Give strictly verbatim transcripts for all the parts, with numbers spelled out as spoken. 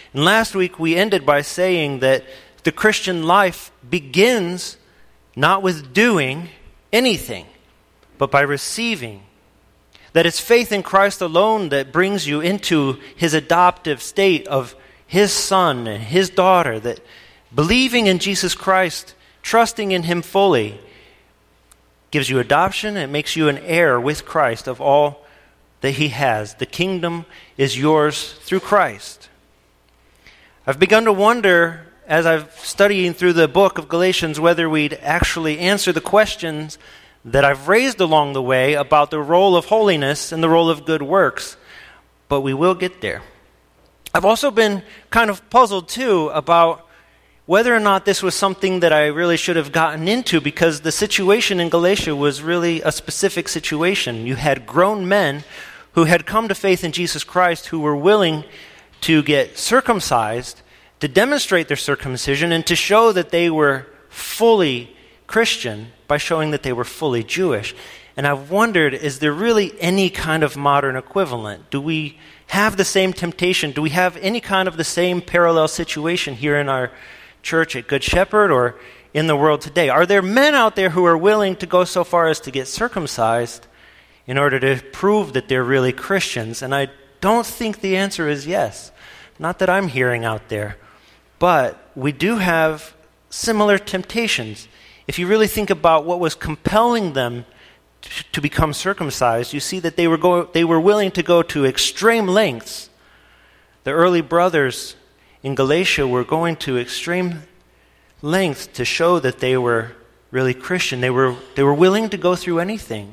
And last week we ended by saying that the Christian life begins not with doing anything, but by receiving. That it's faith in Christ alone that brings you into his adoptive state of his son and his daughter, that believing in Jesus Christ, trusting in him fully, gives you adoption and makes you an heir with Christ of all that he has. The kingdom is yours through Christ. I've begun to wonder, as I've studying through the book of Galatians, whether we'd actually answer the questions that I've raised along the way about the role of holiness and the role of good works. But we will get there. I've also been kind of puzzled, too, about whether or not this was something that I really should have gotten into, because the situation in Galatia was really a specific situation. You had grown men who had come to faith in Jesus Christ who were willing to get circumcised, to demonstrate their circumcision, and to show that they were fully Christian by showing that they were fully Jewish. And I've wondered, is there really any kind of modern equivalent? Do we have the same temptation? Do we have any kind of the same parallel situation here in our church at Good Shepherd or in the world today? Are there men out there who are willing to go so far as to get circumcised in order to prove that they're really Christians? And I don't think the answer is yes. Not that I'm hearing out there. But we do have similar temptations. If you really think about what was compelling them to, to become circumcised, you see that they were go, they were willing to go to extreme lengths. The early brothers in Galatia were going to extreme lengths to show that they were really Christian. They were they were willing to go through anything.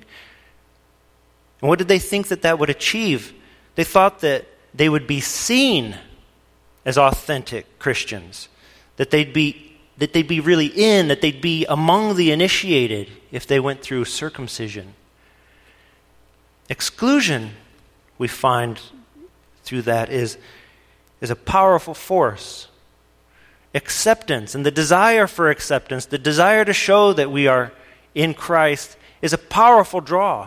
And what did they think that that would achieve? They thought that they would be seen as authentic Christians, that they'd be that they'd be really in, that they'd be among the initiated if they went through circumcision. Exclusion, we find through that, is, is a powerful force. Acceptance and the desire for acceptance, the desire to show that we are in Christ, is a powerful draw.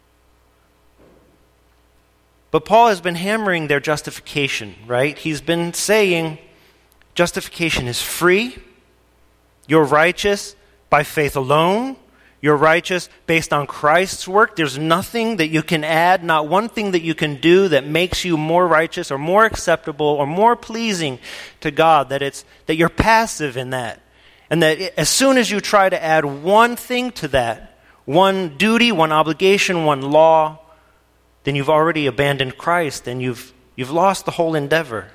But Paul has been hammering their justification, right? He's been saying justification is free. You're righteous by faith alone. You're righteous based on Christ's work. There's nothing that you can add, not one thing that you can do that makes you more righteous or more acceptable or more pleasing to God, that it's that you're passive in that. And that as soon as you try to add one thing to that, one duty, one obligation, one law, then you've already abandoned Christ and you've you've lost the whole endeavor.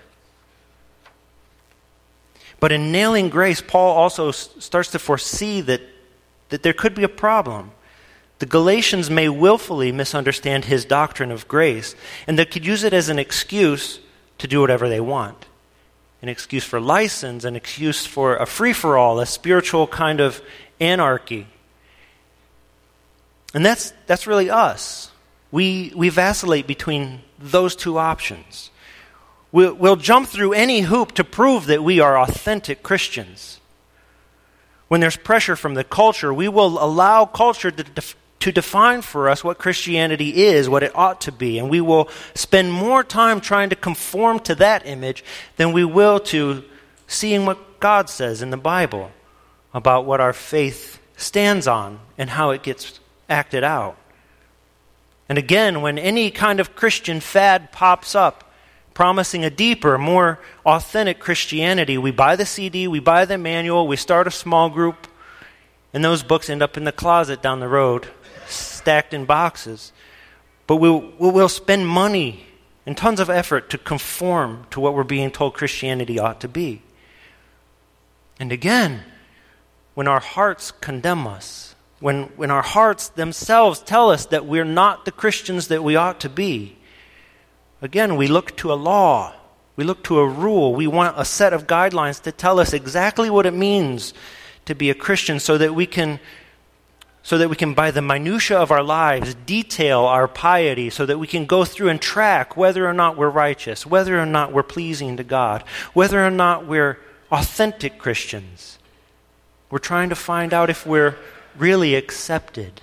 But in nailing grace, Paul also s- starts to foresee that, that there could be a problem. The Galatians may willfully misunderstand his doctrine of grace, and they could use it as an excuse to do whatever they want. An excuse for license, an excuse for a free-for-all, a spiritual kind of anarchy. And that's that's really us. We we vacillate between those two options. We'll, we'll jump through any hoop to prove that we are authentic Christians. When there's pressure from the culture, we will allow culture to, def- to define for us what Christianity is, what it ought to be, and we will spend more time trying to conform to that image than we will to seeing what God says in the Bible about what our faith stands on and how it gets acted out. And again, when any kind of Christian fad pops up, promising a deeper, more authentic Christianity, we buy the C D, we buy the manual, we start a small group, and those books end up in the closet down the road, stacked in boxes. But we'll, we'll spend money and tons of effort to conform to what we're being told Christianity ought to be. And again, when our hearts condemn us, when, when our hearts themselves tell us that we're not the Christians that we ought to be, again, we look to a law. We look to a rule. We want a set of guidelines to tell us exactly what it means to be a Christian so that we can, so that we can, by the minutia of our lives, detail our piety so that we can go through and track whether or not we're righteous, whether or not we're pleasing to God, whether or not we're authentic Christians. We're trying to find out if we're really accepted.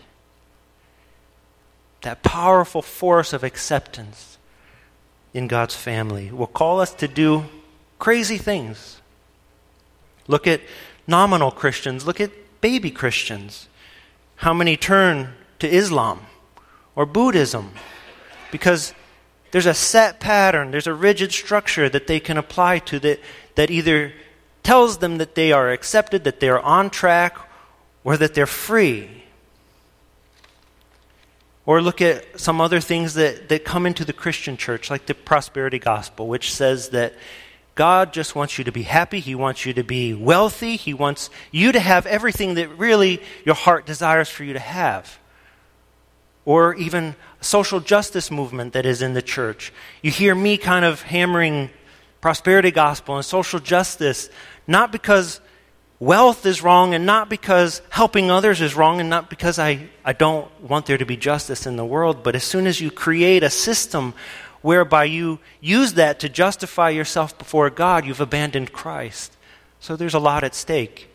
That powerful force of acceptance in God's family will call us to do crazy things. Look at nominal Christians. Look at baby Christians. How many turn to Islam or Buddhism? Because there's a set pattern, there's a rigid structure that they can apply to that, that either tells them that they are accepted, that they are on track, or that they're free. Or look at some other things that, that come into the Christian church, like the prosperity gospel, which says that God just wants you to be happy. He wants you to be wealthy. He wants you to have everything that really your heart desires for you to have. Or even a social justice movement that is in the church. You hear me kind of hammering prosperity gospel and social justice, not because wealth is wrong and not because helping others is wrong and not because I, I don't want there to be justice in the world, but as soon as you create a system whereby you use that to justify yourself before God, you've abandoned Christ. So there's a lot at stake.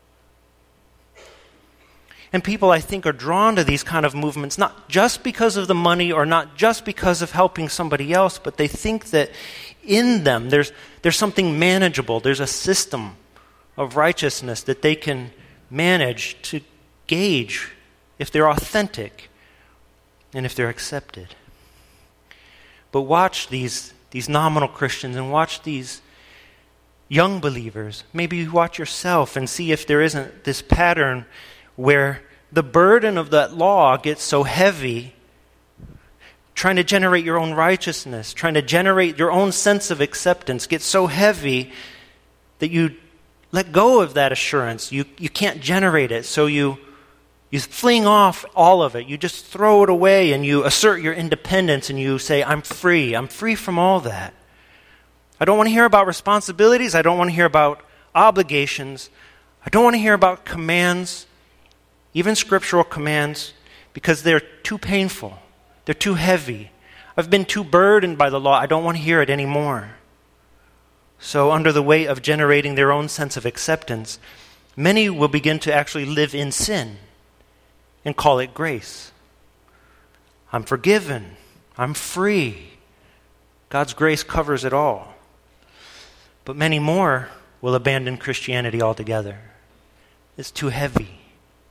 And people, I think, are drawn to these kind of movements, not just because of the money or not just because of helping somebody else, but they think that in them there's, there's something manageable. There's a system of righteousness that they can manage to gauge if they're authentic and if they're accepted. But watch these, these nominal Christians and watch these young believers. Maybe you watch yourself and see if there isn't this pattern where the burden of that law gets so heavy, trying to generate your own righteousness, trying to generate your own sense of acceptance gets so heavy that you let go of that assurance. You you can't generate it, so you you fling off all of it. You just throw it away and you assert your independence and you say, I'm free. I'm free from all that. I don't want to hear about responsibilities. I don't want to hear about obligations. I don't want to hear about commands, even scriptural commands, because they're too painful. They're too heavy. I've been too burdened by the law. I don't want to hear it anymore. So under the weight of generating their own sense of acceptance, many will begin to actually live in sin and call it grace. I'm forgiven. I'm free. God's grace covers it all. But many more will abandon Christianity altogether. It's too heavy.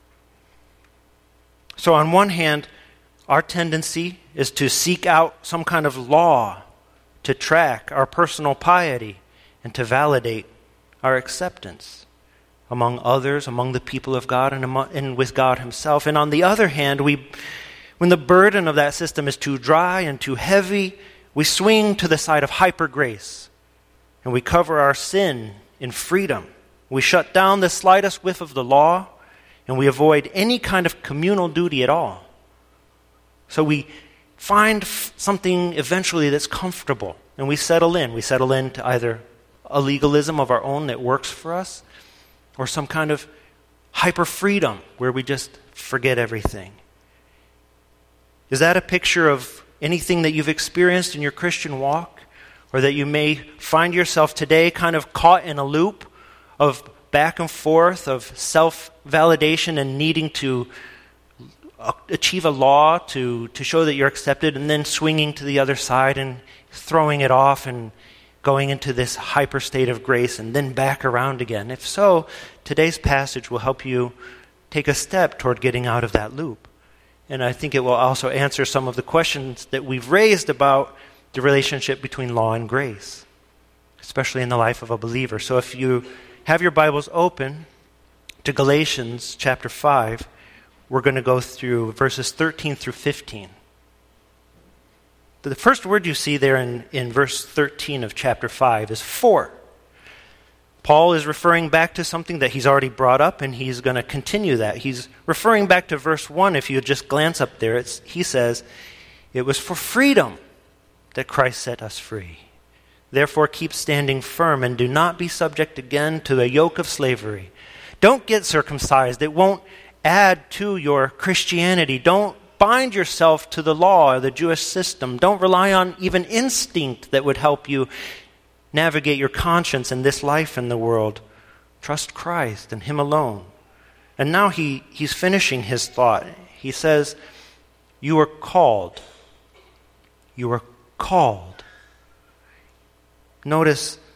So on one hand, our tendency is to seek out some kind of law to track our personal piety and to validate our acceptance among others, among the people of God, and, among, and with God himself. And on the other hand, we, when the burden of that system is too dry and too heavy, we swing to the side of hyper grace, and we cover our sin in freedom. We shut down the slightest whiff of the law, and we avoid any kind of communal duty at all. So we find f- something eventually that's comfortable, and we settle in. We settle into either a legalism of our own that works for us, or some kind of hyper-freedom where we just forget everything. Is that a picture of anything that you've experienced in your Christian walk? Or that you may find yourself today kind of caught in a loop of back and forth, of self-validation and needing to achieve a law to, to show that you're accepted, and then swinging to the other side and throwing it off and going into this hyper state of grace and then back around again? If so, today's passage will help you take a step toward getting out of that loop. And I think it will also answer some of the questions that we've raised about the relationship between law and grace, especially in the life of a believer. So if you have your Bibles open to Galatians chapter five, we're going to go through verses thirteen through fifteen. The first word you see there in, in verse thirteen of chapter five is for. Paul is referring back to something that he's already brought up, and he's going to continue that. He's referring back to verse one. If you just glance up there, it's, he says, it was for freedom that Christ set us free. Therefore keep standing firm and do not be subject again to the yoke of slavery. Don't get circumcised. It won't add to your Christianity. Don't bind yourself to the law or the Jewish system. Don't rely on even instinct that would help you navigate your conscience in this life in the world. Trust Christ and him alone. And now he, he's finishing his thought. He says, you are called. You are called. Notice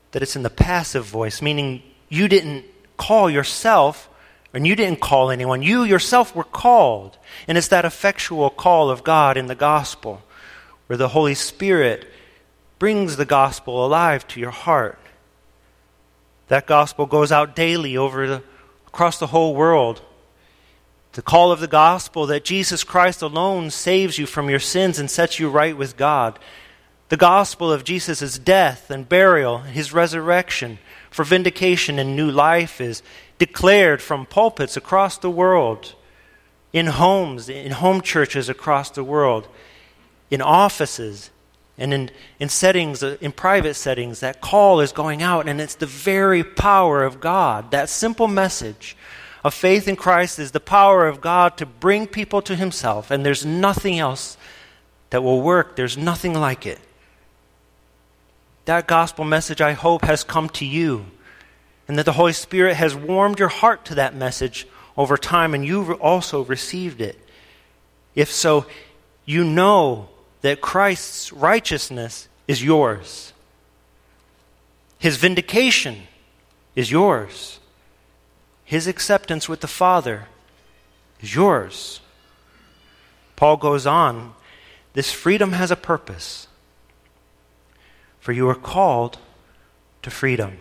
that it's in the passive voice, meaning you didn't call yourself, and you didn't call anyone. You yourself were called. And it's that effectual call of God in the gospel, where the Holy Spirit brings the gospel alive to your heart. That gospel goes out daily over the, across the whole world. The call of the gospel that Jesus Christ alone saves you from your sins and sets you right with God. The gospel of Jesus' death and burial, his resurrection for vindication and new life is declared from pulpits across the world, in homes, in home churches across the world, in offices, and in, in settings, in private settings. That call is going out, and it's the very power of God. That simple message of faith in Christ is the power of God to bring people to himself, and there's nothing else that will work. There's nothing like it. That gospel message, I hope, has come to you, and that the Holy Spirit has warmed your heart to that message over time, and you've also received it. If so, you know that Christ's righteousness is yours. His vindication is yours. His acceptance with the Father is yours. Paul goes on, this freedom has a purpose. For you are called to freedom.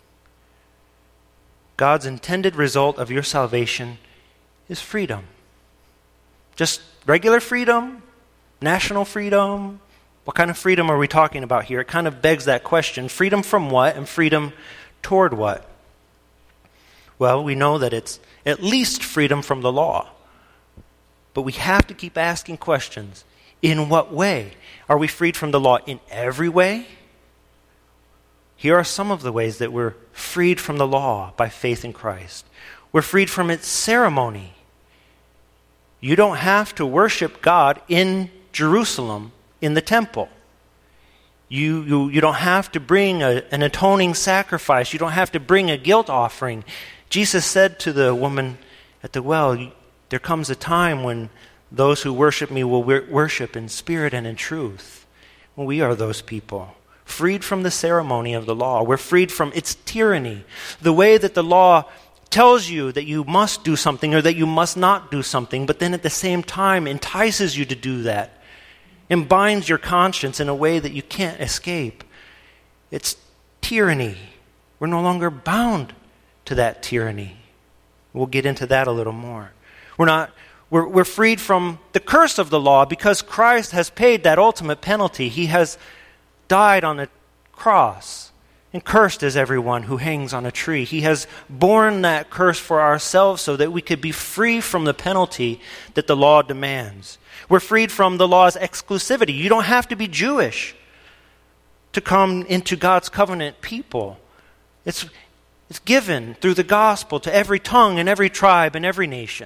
God's intended result of your salvation is freedom. Just regular freedom? National freedom? What kind of freedom are we talking about here? It kind of begs that question. Freedom from what and freedom toward what? Well, we know that it's at least freedom from the law. But we have to keep asking questions. In what way? Are we freed from the law in every way? Here are some of the ways that we're freed from the law by faith in Christ. We're freed from its ceremony. You don't have to worship God in Jerusalem, in the temple. You, you, you don't have to bring a, an atoning sacrifice. You don't have to bring a guilt offering. Jesus said to the woman at the well, there comes a time when those who worship me will worship in spirit and in truth. Well, we are those people. Freed from the ceremony of the law. We're freed from its tyranny. The way that the law tells you that you must do something or that you must not do something, but then at the same time entices you to do that and binds your conscience in a way that you can't escape. It's tyranny. We're no longer bound to that tyranny. We'll get into that a little more. We're not we're, we're freed from the curse of the law because Christ has paid that ultimate penalty. He has died on a cross, and cursed is everyone who hangs on a tree. He has borne that curse for ourselves so that we could be free from the penalty that the law demands. We're freed from the law's exclusivity. You don't have to be Jewish to come into God's covenant people. It's, it's given through the gospel to every tongue and every tribe and every nation.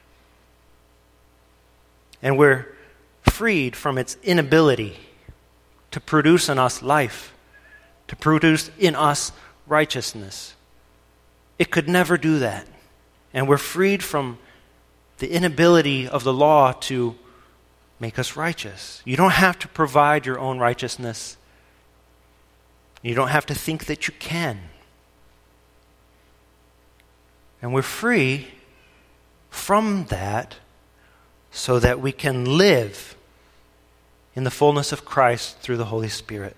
And we're freed from its inability to produce in us life, to produce in us righteousness. It could never do that. And we're freed from the inability of the law to make us righteous. You don't have to provide your own righteousness. You don't have to think that you can. And we're free from that so that we can live in the fullness of Christ through the Holy Spirit.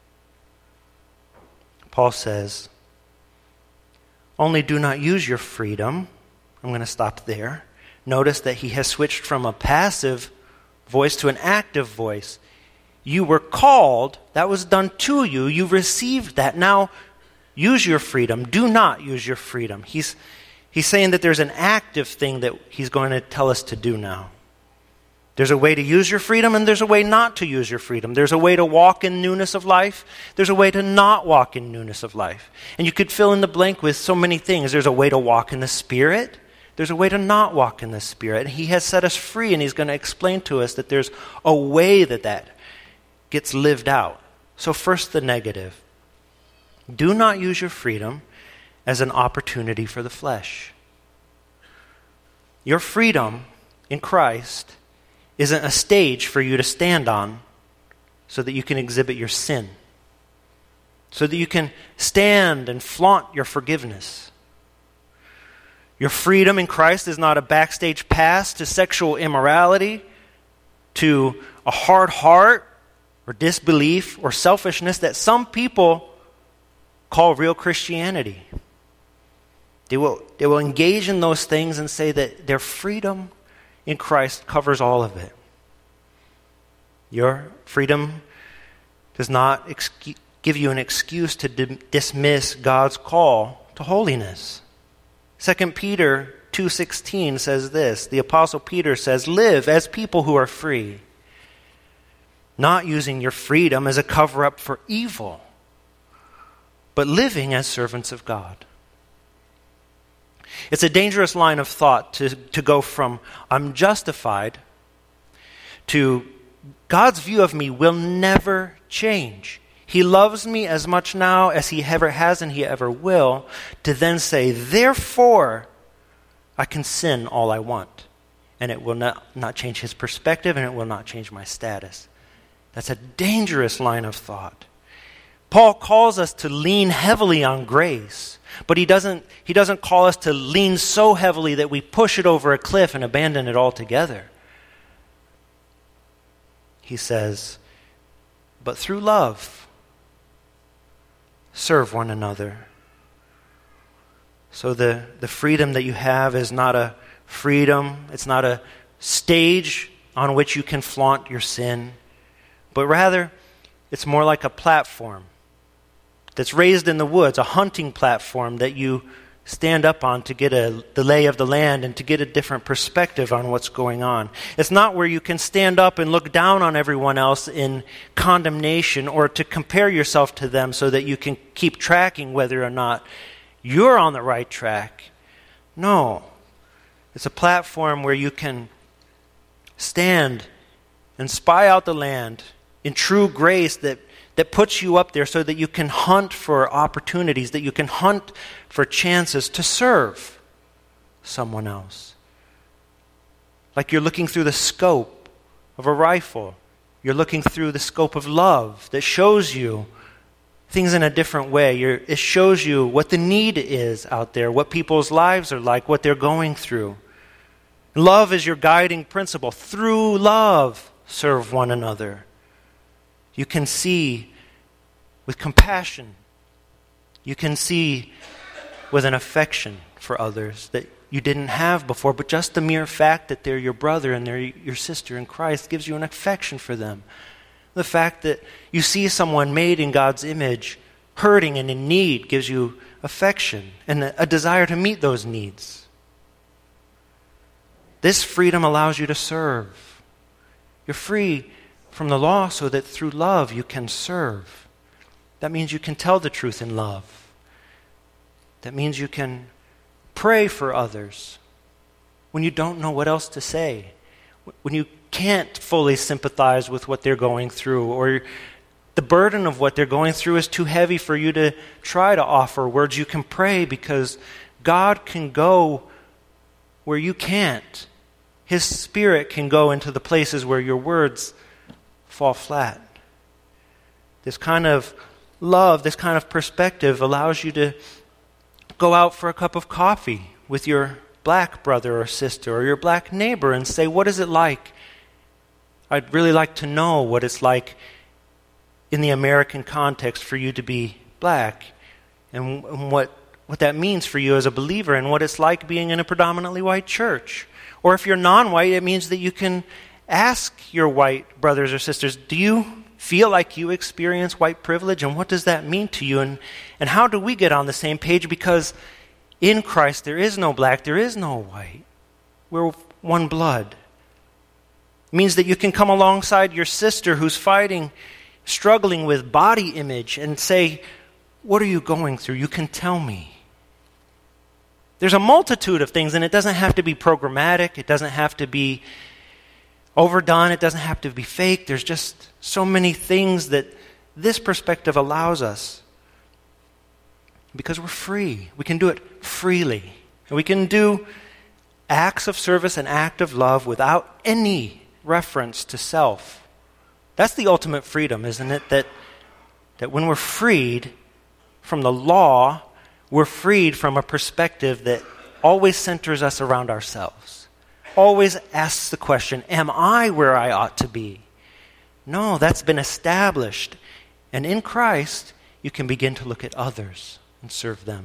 Paul says, only do not use your freedom. I'm going to stop there. Notice that he has switched from a passive voice to an active voice. You were called. That was done to you. You received that. Now use your freedom. Do not use your freedom. He's, he's saying that there's an active thing that he's going to tell us to do now. There's a way to use your freedom and there's a way not to use your freedom. There's a way to walk in newness of life. There's a way to not walk in newness of life. And you could fill in the blank with so many things. There's a way to walk in the Spirit. There's a way to not walk in the Spirit. And he has set us free, and he's going to explain to us that there's a way that that gets lived out. So first, the negative. Do not use your freedom as an opportunity for the flesh. Your freedom in Christ isn't a stage for you to stand on so that you can exhibit your sin. so that you can stand and flaunt your forgiveness. Your freedom in Christ is not a backstage pass to sexual immorality, to a hard heart, or disbelief, or selfishness that some people call real Christianity. They will, they will engage in those things and say that their freedom in Christ covers all of it. Your freedom does not excu- give you an excuse to di- dismiss God's call to holiness. Second Peter two sixteen says this. The Apostle Peter says, "Live as people who are free, not using your freedom as a cover-up for evil, but living as servants of God." It's a dangerous line of thought to, to go from "I'm justified" to "God's view of me will never change. He loves me as much now as he ever has and he ever will," to then say, "Therefore, I can sin all I want, and it will not, not change his perspective, and it will not change my status." That's a dangerous line of thought. Paul calls us to lean heavily on grace, but he doesn't, he doesn't call us to lean so heavily that we push it over a cliff and abandon it altogether. He says, "But through love, serve one another." So the, the freedom that you have is not a freedom, it's not a stage on which you can flaunt your sin, but rather it's more like a platform that's raised in the woods, a hunting platform that you stand up on to get a, the lay of the land and to get a different perspective on what's going on. It's not where you can stand up and look down on everyone else in condemnation or to compare yourself to them so that you can keep tracking whether or not you're on the right track. No. It's a platform where you can stand and spy out the land in true grace that that puts you up there so that you can hunt for opportunities, that you can hunt for chances to serve someone else. Like you're looking through the scope of a rifle. You're looking through the scope of love that shows you things in a different way. You're, it shows you what the need is out there, what people's lives are like, what they're going through. Love is your guiding principle. Through love, serve one another. You can see with compassion. You can see with an affection for others that you didn't have before, but just the mere fact that they're your brother and they're your sister in Christ gives you an affection for them. The fact that you see someone made in God's image hurting and in need gives you affection and a desire to meet those needs. This freedom allows you to serve. You're free from the law so that through love you can serve. That means you can tell the truth in love. That means you can pray for others when you don't know what else to say, when you can't fully sympathize with what they're going through, or the burden of what they're going through is too heavy for you to try to offer words. You can pray because God can go where you can't. His Spirit can go into the places where your words fall flat. This kind of love, this kind of perspective allows you to go out for a cup of coffee with your black brother or sister or your black neighbor and say, "What is it like? I'd really like to know what it's like in the American context for you to be black and, and what, what that means for you as a believer and what it's like being in a predominantly white church." Or if you're non-white, it means that you can ask your white brothers or sisters, "Do you feel like you experience white privilege, and what does that mean to you? And, and how do we get on the same page? Because in Christ there is no black, there is no white. We're one blood." It means that you can come alongside your sister who's fighting, struggling with body image and say, "What are you going through? You can tell me." There's a multitude of things, and it doesn't have to be programmatic. It doesn't have to be overdone. It doesn't have to be fake. There's just so many things that this perspective allows us because we're free. We can do it freely. And we can do acts of service and act of love without any reference to self. That's the ultimate freedom, isn't it? That, that when we're freed, from the law, we're freed from a perspective that always centers us around ourselves. Always asks the question, am I where I ought to be? No, that's been established. And in Christ, you can begin to look at others and serve them.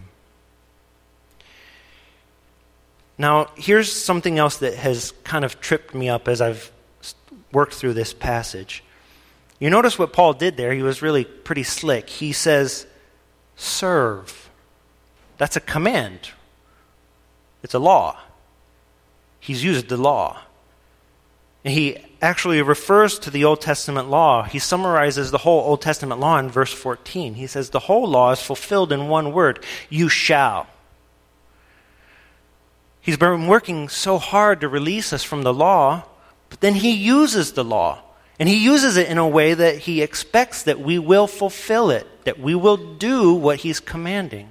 Now, here's something else that has kind of tripped me up as I've worked through this passage. You notice what Paul did there. He was really pretty slick. He says, serve. That's a command. It's a law. He's used the law. And he actually refers to the Old Testament law. He summarizes the whole Old Testament law in verse fourteen. He says, the whole law is fulfilled in one word, you shall. He's been working so hard to release us from the law, but then he uses the law. And he uses it in a way that he expects that we will fulfill it, that we will do what he's commanding.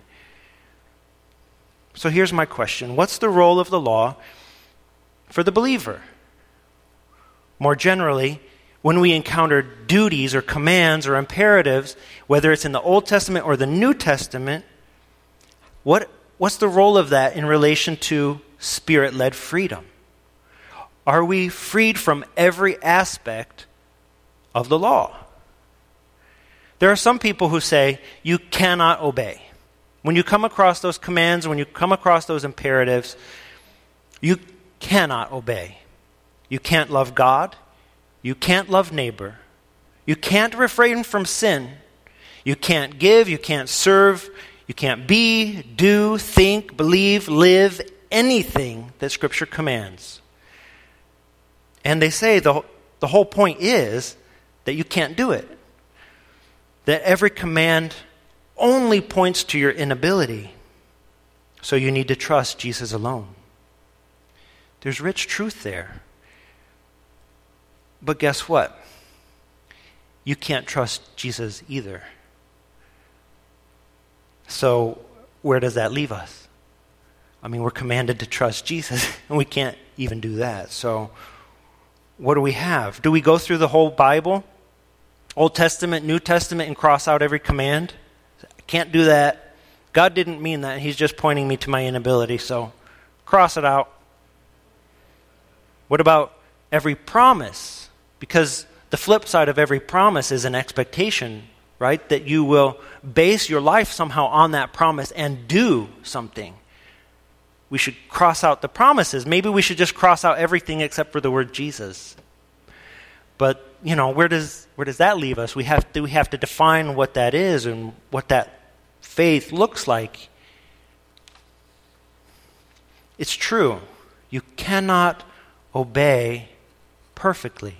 So here's my question. What's the role of the law for the believer? More generally, when we encounter duties or commands or imperatives, whether it's in the Old Testament or the New Testament, what what's the role of that in relation to Spirit-led freedom? Are we freed from every aspect of the law? There are some people who say you cannot obey. When you come across those commands, when you come across those imperatives, you cannot obey. You can't love God. You can't love neighbor. You can't refrain from sin. You can't give. You can't serve. You can't be, do, think, believe, live anything that Scripture commands. And they say the, the whole point is that you can't do it. That every command only points to your inability. So you need to trust Jesus alone. There's rich truth there. But guess what? You can't trust Jesus either. So where does that leave us? I mean, we're commanded to trust Jesus, and we can't even do that. So what do we have? Do we go through the whole Bible, Old Testament, New Testament, and cross out every command? I can't do that. God didn't mean that. He's just pointing me to my inability, so cross it out. What about every promise? Because the flip side of every promise is an expectation, right? That you will base your life somehow on that promise and do something. We should cross out the promises. Maybe we should just cross out everything except for the word Jesus. But, you know, where does where does that leave us? We have to, we have to define what that is and what that faith looks like. It's true. You cannot obey perfectly.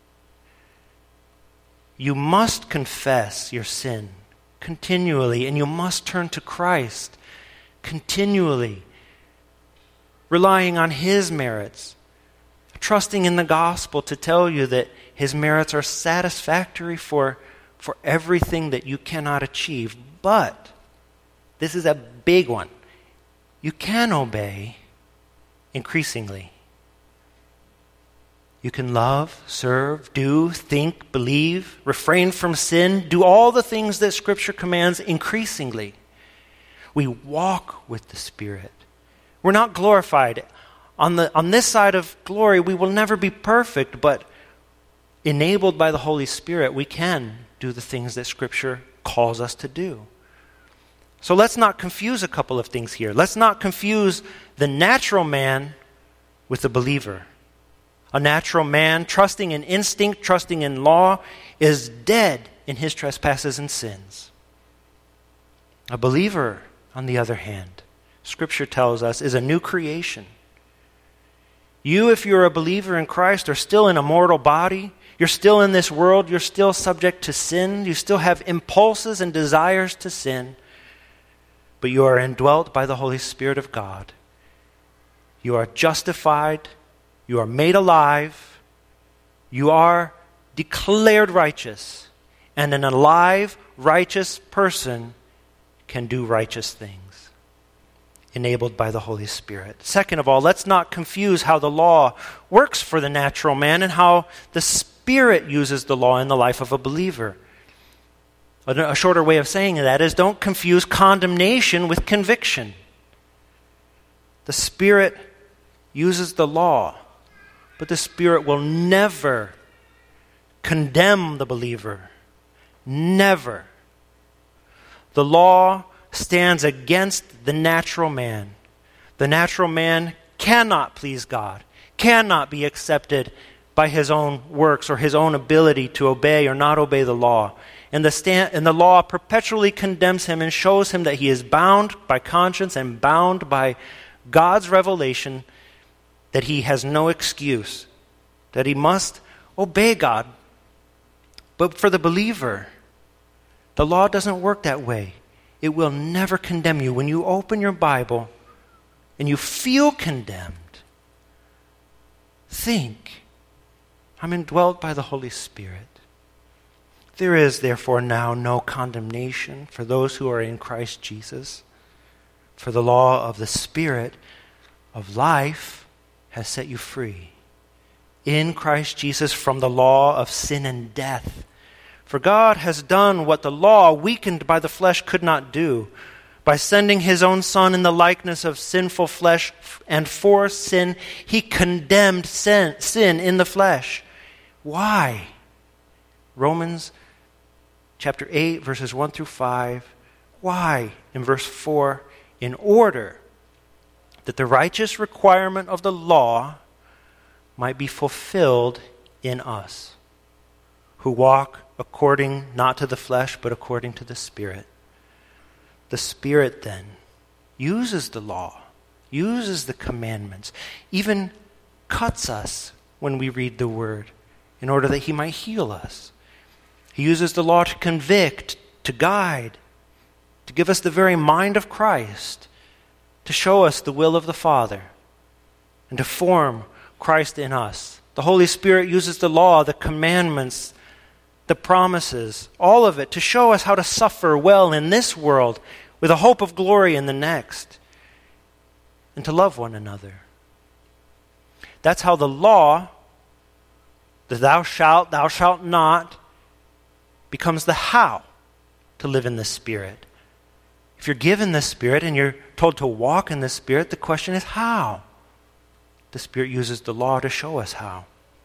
You must confess your sin continually, and you must turn to Christ continually, relying on His merits, trusting in the gospel to tell you that His merits are satisfactory for, for everything that you cannot achieve. But this is a big one. You can obey increasingly. You can love, serve, do, think, believe, refrain from sin, do all the things that Scripture commands increasingly. We walk with the Spirit. We're not glorified. On the on this side of glory, we will never be perfect, but enabled by the Holy Spirit, we can do the things that Scripture calls us to do. So let's not confuse a couple of things here. Let's not confuse the natural man with the believer. A natural man, trusting in instinct, trusting in law, is dead in his trespasses and sins. A believer, on the other hand, Scripture tells us, is a new creation. You, if you're a believer in Christ, are still in a mortal body. You're still in this world. You're still subject to sin. You still have impulses and desires to sin. But you are indwelt by the Holy Spirit of God. You are justified. You are made alive. You are declared righteous. And an alive, righteous person can do righteous things, enabled by the Holy Spirit. Second of all, let's not confuse how the law works for the natural man and how the Spirit uses the law in the life of a believer. A shorter way of saying that is, don't confuse condemnation with conviction. The Spirit uses the law, but the Spirit will never condemn the believer. Never. The law stands against the natural man. The natural man cannot please God, cannot be accepted by his own works or his own ability to obey or not obey the law. And the, stand, and the law perpetually condemns him and shows him that he is bound by conscience and bound by God's revelation, that he has no excuse, that he must obey God. But for the believer, the law doesn't work that way. It will never condemn you. When you open your Bible and you feel condemned, think, I'm indwelt by the Holy Spirit. There is therefore now no condemnation for those who are in Christ Jesus. For the law of the Spirit of life has set you free in Christ Jesus from the law of sin and death. For God has done what the law, weakened by the flesh, could not do, by sending his own Son in the likeness of sinful flesh, and for sin, he condemned sin, sin in the flesh. Why? Romans chapter eight, verses one through five. Why? In verse four, in order that the righteous requirement of the law might be fulfilled in us, who walk according not to the flesh, but according to the Spirit. The Spirit then uses the law, uses the commandments, even cuts us when we read the Word in order that he might heal us. He uses the law to convict, to guide, to give us the very mind of Christ, to show us the will of the Father, and to form Christ in us. The Holy Spirit uses the law, the commandments, the promises, all of it to show us how to suffer well in this world with a hope of glory in the next, and to love one another. That's how the law, the thou shalt, thou shalt not, becomes the how to live in the Spirit. If you're given the Spirit and you're told to walk in the Spirit, the question is how? The Spirit uses the law to show us how.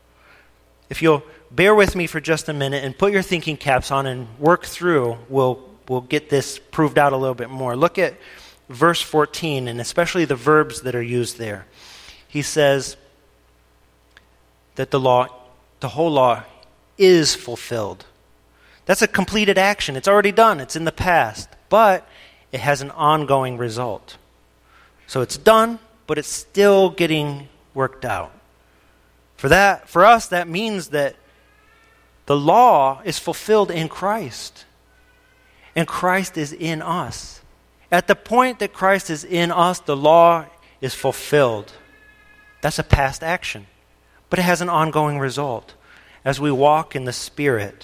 If you'll bear with me for just a minute and put your thinking caps on and work through, we'll, we'll get this proved out a little bit more. Look at verse fourteen, and especially the verbs that are used there. He says that the law, the whole law is fulfilled. That's a completed action. It's already done. It's in the past. But it has an ongoing result. So it's done, but it's still getting worked out. For that, for us, that means that the law is fulfilled in Christ. And Christ is in us. At the point that Christ is in us, the law is fulfilled. That's a past action. But it has an ongoing result. As we walk in the Spirit,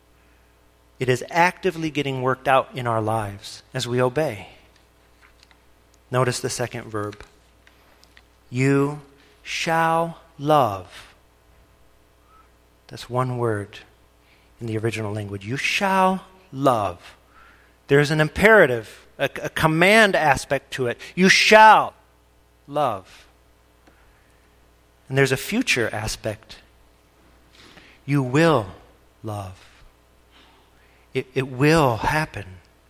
it is actively getting worked out in our lives as we obey. Notice the second verb. You shall love. That's one word in the original language. You shall love. There's an imperative, a, a command aspect to it. You shall love. And there's a future aspect. You will love. It, it will happen.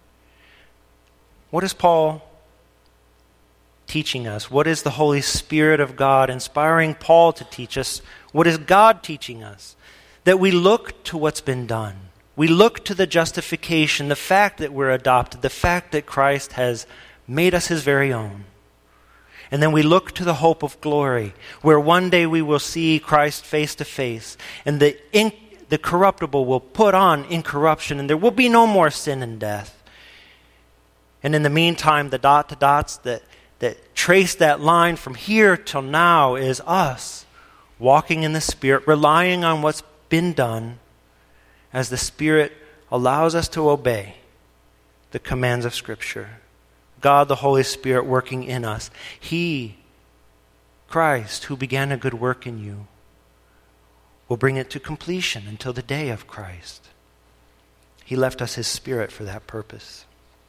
What is Paul teaching us? What is the Holy Spirit of God inspiring Paul to teach us? What is God teaching us? That we look to what's been done. We look to the justification, the fact that we're adopted, the fact that Christ has made us his very own. And then we look to the hope of glory, where one day we will see Christ face to face, and the in, the corruptible will put on incorruption, and there will be no more sin and death. And in the meantime, the dot to dots that, that trace that line from here till now is us walking in the Spirit, relying on what's been done as the Spirit allows us to obey the commands of Scripture. God, the Holy Spirit, working in us. He, Christ, who began a good work in you, will bring it to completion until the day of Christ. He left us his Spirit for that purpose.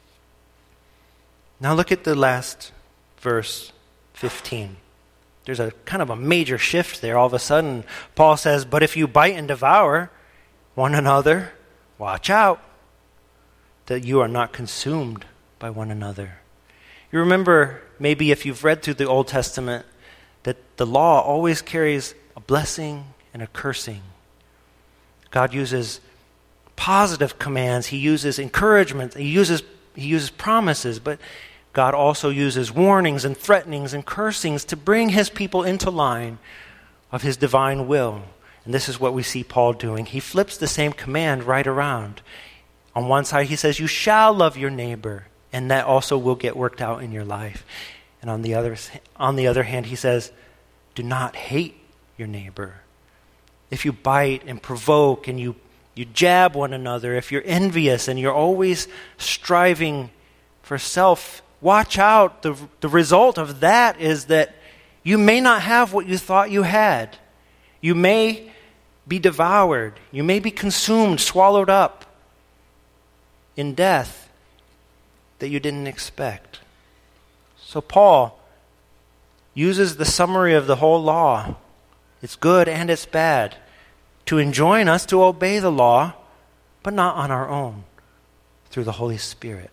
Now look at the last verse, fifteen. There's a kind of a major shift there. All of a sudden, Paul says, but if you bite and devour one another, watch out that you are not consumed by one another. You remember, maybe if you've read through the Old Testament, that the law always carries a blessing and a cursing. God uses positive commands. He uses encouragement. He uses, he uses promises, but God also uses warnings and threatenings and cursings to bring his people into line of his divine will. And this is what we see Paul doing. He flips the same command right around. On one side, he says, you shall love your neighbor, and that also will get worked out in your life. And on the other, on the other hand, he says, do not hate your neighbor. If you bite and provoke and you, you jab one another, if you're envious and you're always striving for self, watch out. The, the result of that is that you may not have what you thought you had. You may be devoured. You may be consumed, swallowed up in death that you didn't expect. So Paul uses the summary of the whole law. It's good and it's bad, to enjoin us to obey the law, but not on our own, through the Holy Spirit.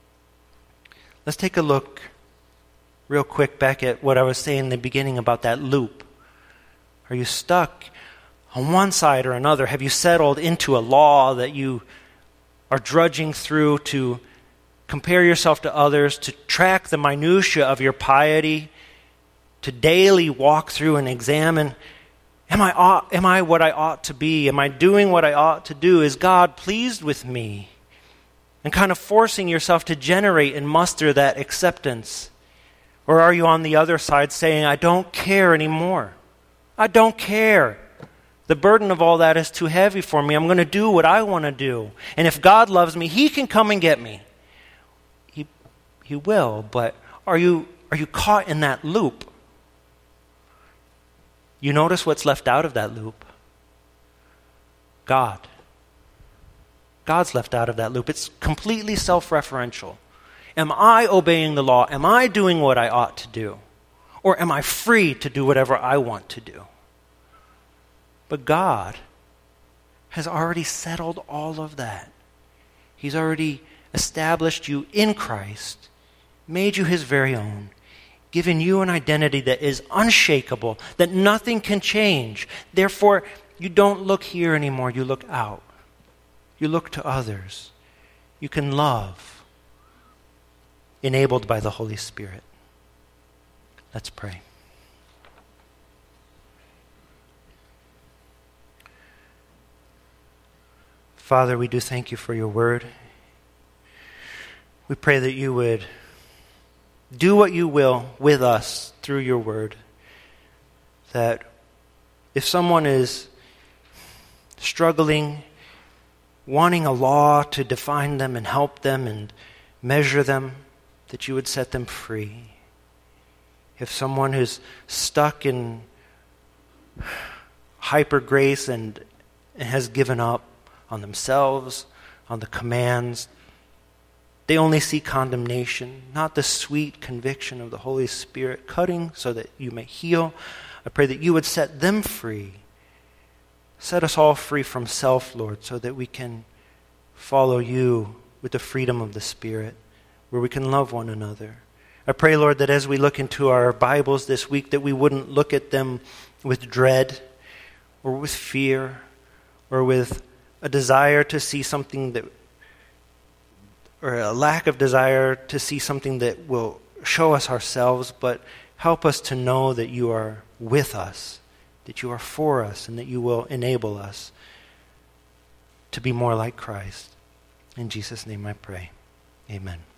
Let's take a look real quick back at what I was saying in the beginning about that loop. Are you stuck on one side or another? Have you settled into a law that you are drudging through to compare yourself to others, to track the minutia of your piety, to daily walk through and examine, am I ought, am I what I ought to be? Am I doing what I ought to do? Is God pleased with me? And kind of forcing yourself to generate and muster that acceptance. Or are you on the other side saying, I don't care anymore. I don't care. The burden of all that is too heavy for me. I'm going to do what I want to do. And if God loves me, he can come and get me. He, he will, but are you, are you caught in that loop? You notice what's left out of that loop? God. God's left out of that loop. It's completely self-referential. Am I obeying the law? Am I doing what I ought to do? Or am I free to do whatever I want to do? But God has already settled all of that. He's already established you in Christ, made you his very own, given you an identity that is unshakable, that nothing can change. Therefore, you don't look here anymore, you look out. You look to others. You can love, enabled by the Holy Spirit. Let's pray. Father, we do thank you for your word. We pray that you would do what you will with us through your word. That if someone is struggling, wanting a law to define them and help them and measure them, that you would set them free. If someone who's stuck in hyper grace and has given up on themselves, on the commands, they only see condemnation, not the sweet conviction of the Holy Spirit cutting so that you may heal. I pray that you would set them free. Set us all free from self, Lord, so that we can follow you with the freedom of the Spirit, where we can love one another. I pray, Lord, that as we look into our Bibles this week, that we wouldn't look at them with dread or with fear or with a desire to see something that, or a lack of desire to see something that will show us ourselves, but help us to know that you are with us, that you are for us, and that you will enable us to be more like Christ. In Jesus' name I pray. Amen.